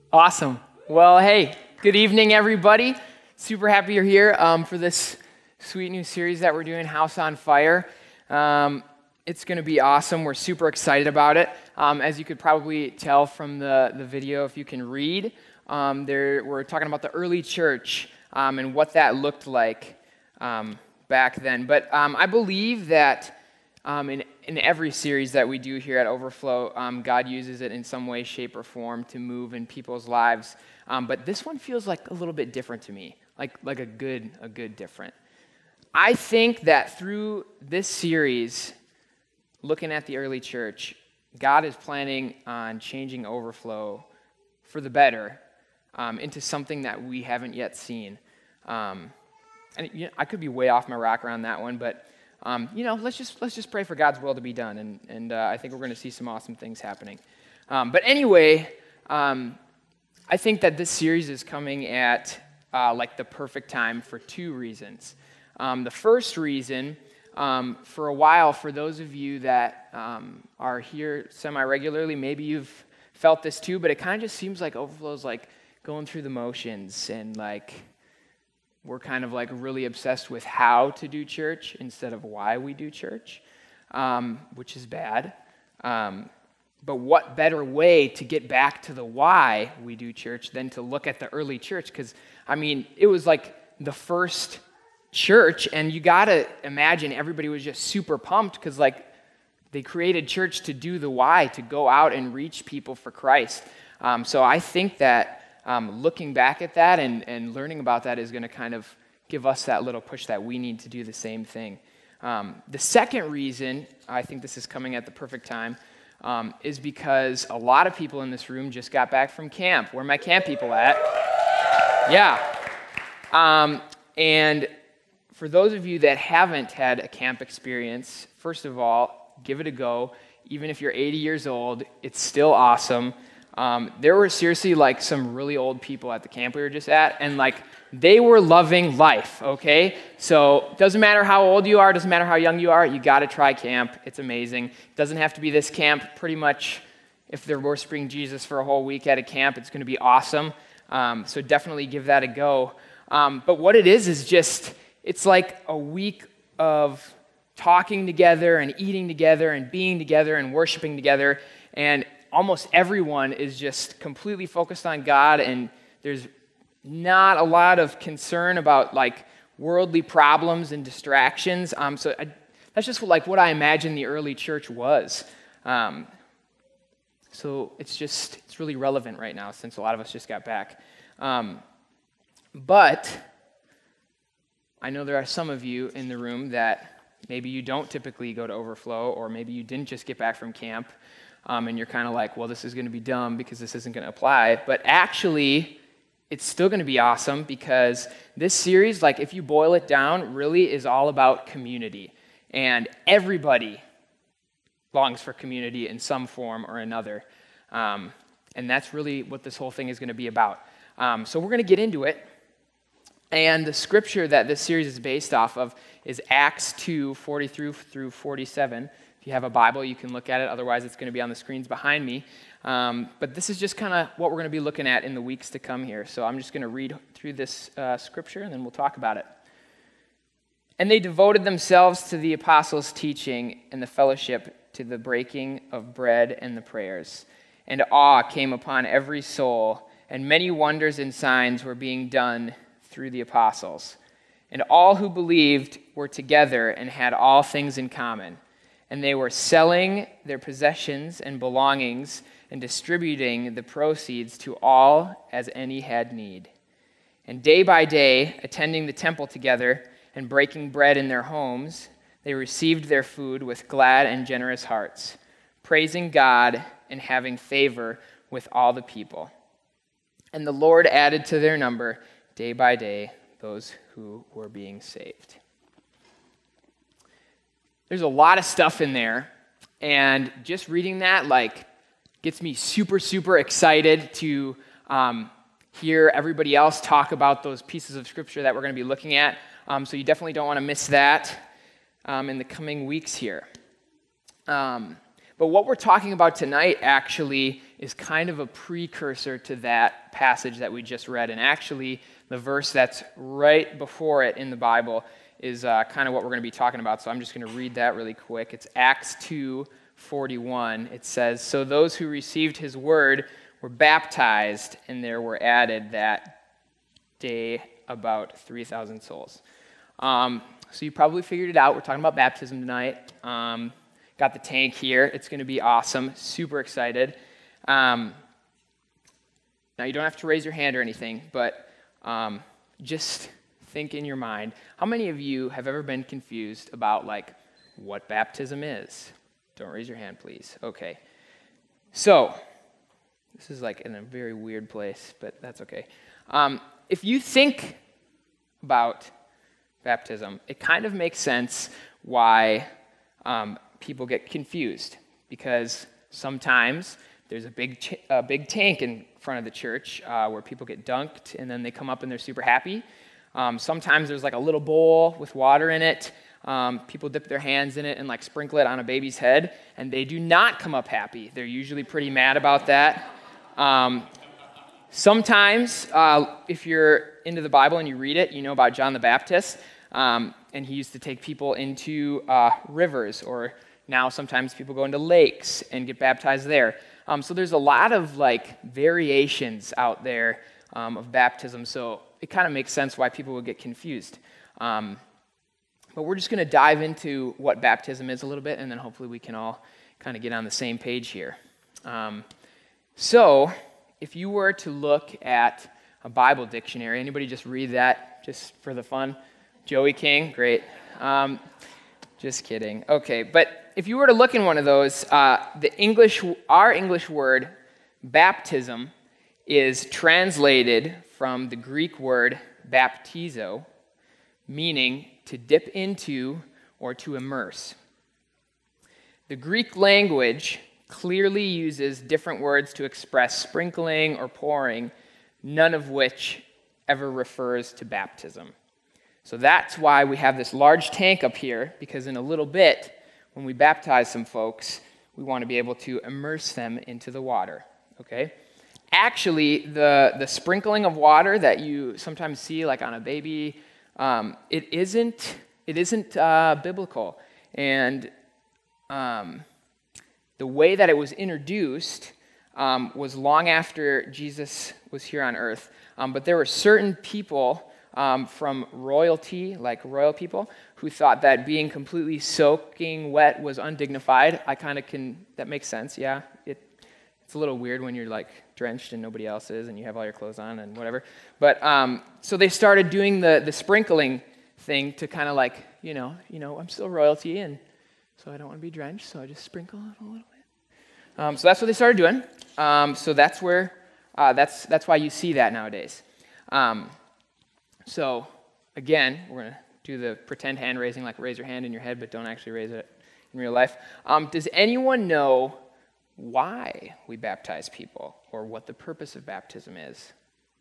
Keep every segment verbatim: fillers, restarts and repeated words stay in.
Awesome. Well, hey, good evening, everybody. Super happy you're here um, for this sweet new series that we're doing, House on Fire. Um, it's going to be awesome. We're super excited about it. Um, as you could probably tell from the, the video, if you can read, um, there we're talking about the early church um, and what that looked like um, back then. But um, I believe that um, in in every series that we do here at Overflow, um, God uses it in some way, shape, or form to move in people's lives. Um, but this one feels like a little bit different to me, like like a good a good different. I think that through this series, looking at the early church, God is planning on changing Overflow for the better um, into something that we haven't yet seen. Um, and you know, I could be way off my rocker on that one, but Um, you know, let's just let's just pray for God's will to be done, and and uh, I think we're going to see some awesome things happening. Um, but anyway, um, I think that this series is coming at uh, like the perfect time for two reasons. Um, the first reason, um, for a while, for those of you that um, are here semi-regularly, maybe you've felt this too, but it kind of just seems like Overflow is like going through the motions, and like we're kind of like really obsessed with how to do church instead of why we do church, um, which is bad. Um, but what better way to get back to the why we do church than to look at the early church? Because, I mean, it was like the first church, and you got to imagine everybody was just super pumped because, like, they created church to do the why, to go out and reach people for Christ. Um, so I think that Um, looking back at that and, and learning about that is going to kind of give us that little push that we need to do the same thing. Um, the second reason I think this is coming at the perfect time um, is because a lot of people in this room just got back from camp. Where are my camp people at? Yeah. Um, and for those of you that haven't had a camp experience, first of all, give it a go. Even if you're eighty years old, it's still awesome. Um, there were seriously like some really old people at the camp we were just at, and like they were loving life, okay? So doesn't matter how old you are, doesn't matter how young you are, you got to try camp. It's amazing. Doesn't have to be this camp. Pretty much, if they're worshiping Jesus for a whole week at a camp, it's going to be awesome. Um, so definitely give that a go. Um, but what it is is just, it's like a week of talking together and eating together and being together and worshiping together, and almost everyone is just completely focused on God, and there's not a lot of concern about like worldly problems and distractions. Um, so I, that's just like what I imagine the early church was. Um, so it's just, it's really relevant right now since a lot of us just got back. Um, but I know there are some of you in the room that maybe you don't typically go to Overflow, or maybe you didn't just get back from camp. Um, and you're kind of like, well, this is going to be dumb because this isn't going to apply. But actually, it's still going to be awesome because this series, like if you boil it down, really is all about community. And everybody longs for community in some form or another. Um, and that's really what this whole thing is going to be about. Um, so we're going to get into it. And the scripture that this series is based off of is Acts two, forty-three through forty-seven. If you have a Bible, you can look at it. Otherwise, it's going to be on the screens behind me. Um, but this is just kind of what we're going to be looking at in the weeks to come here. So I'm just going to read through this uh, scripture, and then we'll talk about it. And they devoted themselves to the apostles' teaching and the fellowship, to the breaking of bread and the prayers. And awe came upon every soul, and many wonders and signs were being done through the apostles. And all who believed were together and had all things in common. And they were selling their possessions and belongings and distributing the proceeds to all as any had need. And day by day, attending the temple together and breaking bread in their homes, they received their food with glad and generous hearts, praising God and having favor with all the people. And the Lord added to their number day by day those who were being saved. There's a lot of stuff in there, and just reading that like gets me super, super excited to um, hear everybody else talk about those pieces of scripture that we're going to be looking at. Um, so you definitely don't want to miss that um, in the coming weeks here. Um, But what we're talking about tonight actually is kind of a precursor to that passage that we just read. And actually, the verse that's right before it in the Bible is uh, kind of what we're going to be talking about. So I'm just going to read that really quick. It's Acts two forty-one. It says, "So those who received his word were baptized, and there were added that day about three thousand souls." Um, so you probably figured it out. We're talking about baptism tonight. Um, got the tank here. It's going to be awesome. Super excited. Um, now, you don't have to raise your hand or anything, but um, just think in your mind, how many of you have ever been confused about, like, what baptism is? Don't raise your hand, please. Okay. So, this is, like, in a very weird place, but that's okay. Um, if you think about baptism, it kind of makes sense why um, people get confused, because sometimes there's a big ch- a big tank in front of the church uh, where people get dunked, and then they come up and they're super happy. Um, sometimes there's like a little bowl with water in it. Um, people dip their hands in it and like sprinkle it on a baby's head, and they do not come up happy. They're usually pretty mad about that. Um, sometimes, uh, if you're into the Bible and you read it, you know about John the Baptist, um, and he used to take people into uh, rivers, or now sometimes people go into lakes and get baptized there. Um, so there's a lot of like variations out there um, of baptism, so it kind of makes sense why people would get confused. Um, but we're just going to dive into what baptism is a little bit, and then hopefully we can all kind of get on the same page here. Um, so if you were to look at a Bible dictionary, anybody just read that just for the fun? Joey King, great. Um, just kidding. Okay, but if you were to look in one of those, uh, the English, our English word baptism is translated from the Greek word baptizo, meaning to dip into or to immerse. The Greek language clearly uses different words to express sprinkling or pouring, none of which ever refers to baptism. So that's why we have this large tank up here, because in a little bit, when we baptize some folks, we want to be able to immerse them into the water, okay? Actually, the, the sprinkling of water that you sometimes see, like on a baby, um, it isn't, it isn't uh, biblical. And um, the way that it was introduced um, was long after Jesus was here on earth. Um, but there were certain people Um, from royalty, like royal people, who thought that being completely soaking wet was undignified. I kind of can, that makes sense, yeah. It, it's a little weird when you're like drenched and nobody else is, and you have all your clothes on and whatever. But, um, so they started doing the, the sprinkling thing to kind of like, you know, you know, I'm still royalty, and so I don't want to be drenched, so I just sprinkle it a little bit. Um, so that's what they started doing. Um, so that's where, uh, that's, that's why you see that nowadays. Um, So, again, we're going to do the pretend hand raising, like raise your hand in your head, but don't actually raise it in real life. Um, does anyone know why we baptize people, or what the purpose of baptism is?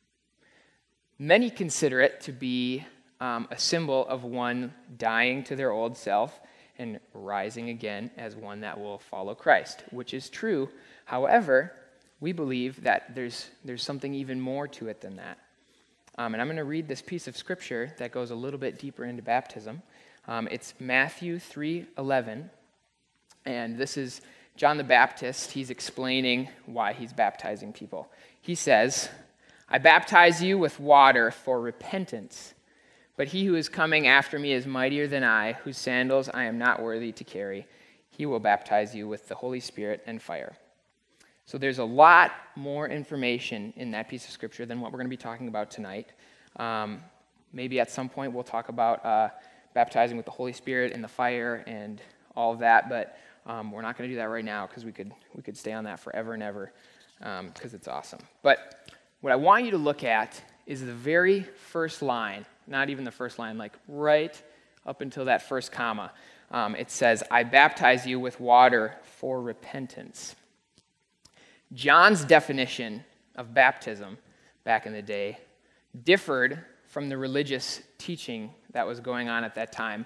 Many consider it to be um, a symbol of one dying to their old self and rising again as one that will follow Christ, which is true. However, we believe that there's there's something even more to it than that. Um, and I'm going to read this piece of scripture that goes a little bit deeper into baptism. Um, it's Matthew three eleven, and this is John the Baptist. He's explaining why he's baptizing people. He says, "I baptize you with water for repentance, but he who is coming after me is mightier than I, whose sandals I am not worthy to carry. He will baptize you with the Holy Spirit and fire." So there's a lot more information in that piece of scripture than what we're going to be talking about tonight. Um, maybe at some point we'll talk about uh, baptizing with the Holy Spirit and the fire and all of that, but um, we're not going to do that right now, because we could we could stay on that forever and ever, because um, it's awesome. But what I want you to look at is the very first line, not even the first line, like right up until that first comma. Um, it says, "I baptize you with water for repentance." John's definition of baptism back in the day differed from the religious teaching that was going on at that time,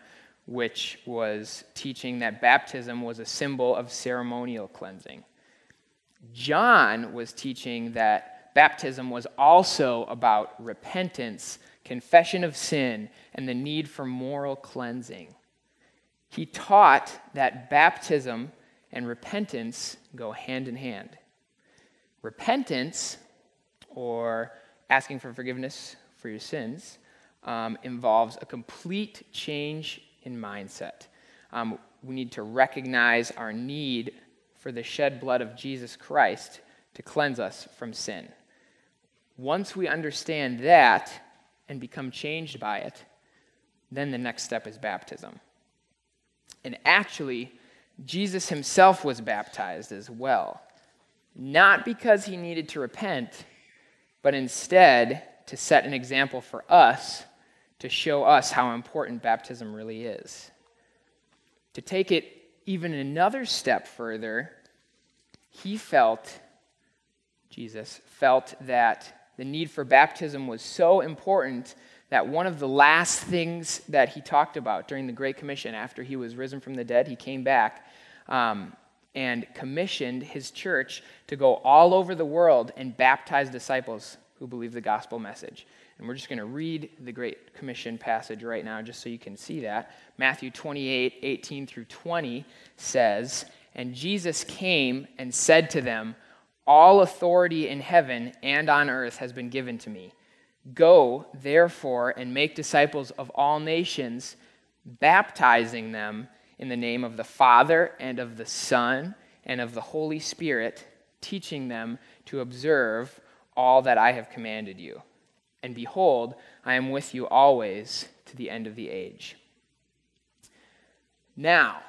which was teaching that baptism was a symbol of ceremonial cleansing. John was teaching that baptism was also about repentance, confession of sin, and the need for moral cleansing. He taught that baptism and repentance go hand in hand. Repentance, or asking for forgiveness for your sins, um, involves a complete change in mindset. Um, we need to recognize our need for the shed blood of Jesus Christ to cleanse us from sin. Once we understand that and become changed by it, then the next step is baptism. And actually, Jesus himself was baptized as well, not because he needed to repent, but instead to set an example for us, to show us how important baptism really is. To take it even another step further, he felt, Jesus felt that the need for baptism was so important that one of the last things that he talked about during the Great Commission, after he was risen from the dead, he came back um, and commissioned his church to go all over the world and baptize disciples who believe the gospel message. And we're just going to read the Great Commission passage right now just so you can see that. Matthew twenty-eight, eighteen through twenty says, "And Jesus came and said to them, 'All authority in heaven and on earth has been given to me. Go, therefore, and make disciples of all nations, baptizing them in the name of the Father and of the Son and of the Holy Spirit, teaching them to observe all that I have commanded you. And behold, I am with you always to the end of the age.'" Now,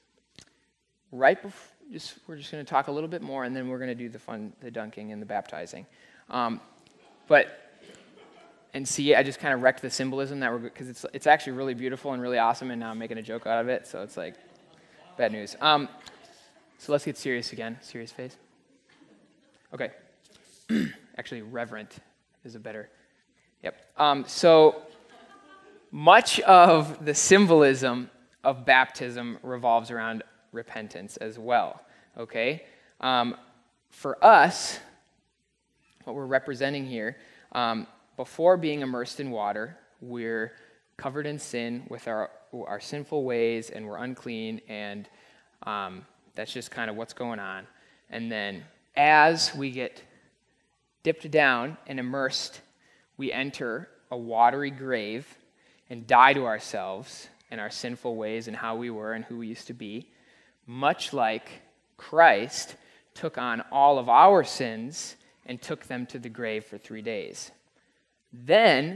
right before, just, we're just going to talk a little bit more, and then we're going to do the fun, the dunking and the baptizing. Um, but And see, I just kind of wrecked the symbolism that we're, because it's it's actually really beautiful and really awesome, and now I'm making a joke out of it, so it's like bad news. Um, so let's get serious again. Serious face. Okay. Actually, reverent is a better. Yep. Um, so much of the symbolism of baptism revolves around repentance as well. Okay. Um, for us, what we're representing here. Um, Before being immersed in water, we're covered in sin with our our sinful ways, and we're unclean, and um, that's just kind of what's going on. And then as we get dipped down and immersed, we enter a watery grave and die to ourselves and our sinful ways and how we were and who we used to be, much like Christ took on all of our sins and took them to the grave for three days. Then,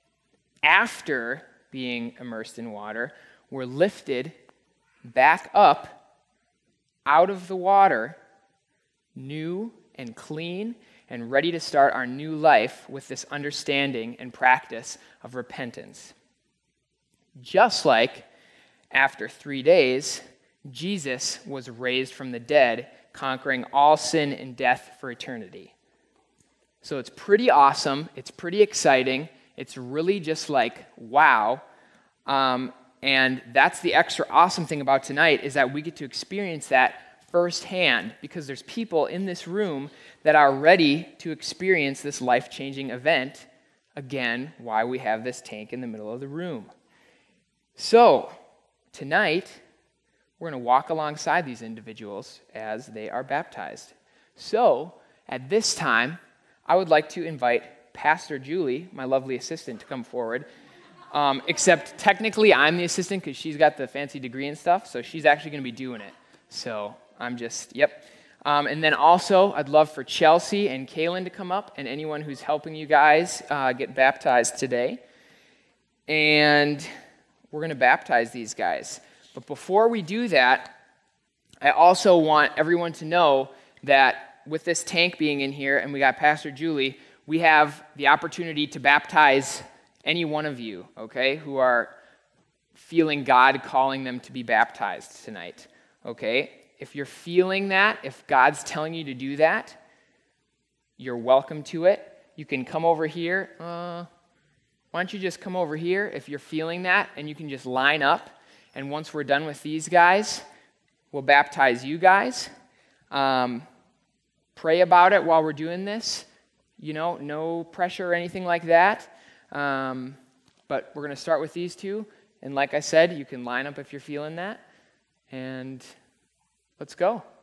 after being immersed in water, we're lifted back up out of the water, new and clean, and ready to start our new life with this understanding and practice of repentance. Just like after three days, Jesus was raised from the dead, conquering all sin and death for eternity. So it's pretty awesome. It's pretty exciting. It's really just like, wow. Um, and that's the extra awesome thing about tonight, is that we get to experience that firsthand, because there's people in this room that are ready to experience this life-changing event. Again, why we have this tank in the middle of the room. So tonight, we're going to walk alongside these individuals as they are baptized. So at this time, I would like to invite Pastor Julie, my lovely assistant, to come forward. Um, except technically I'm the assistant because she's got the fancy degree and stuff, so she's actually going to be doing it. So I'm just, yep. Um, and then also, I'd love for Chelsea and Kaylin to come up, and anyone who's helping you guys uh, get baptized today. And we're going to baptize these guys. But before we do that, I also want everyone to know that with this tank being in here, and we got Pastor Julie, we have the opportunity to baptize any one of you, okay, who are feeling God calling them to be baptized tonight, okay? If you're feeling that, if God's telling you to do that, you're welcome to it. You can come over here. Uh, why don't you just come over here if you're feeling that, and you can just line up, And once we're done with these guys, we'll baptize you guys. Um, pray about it while we're doing this. You know, no pressure or anything like that. Um, but we're going to start with these two. And like I said, you can line up if you're feeling that. And let's go.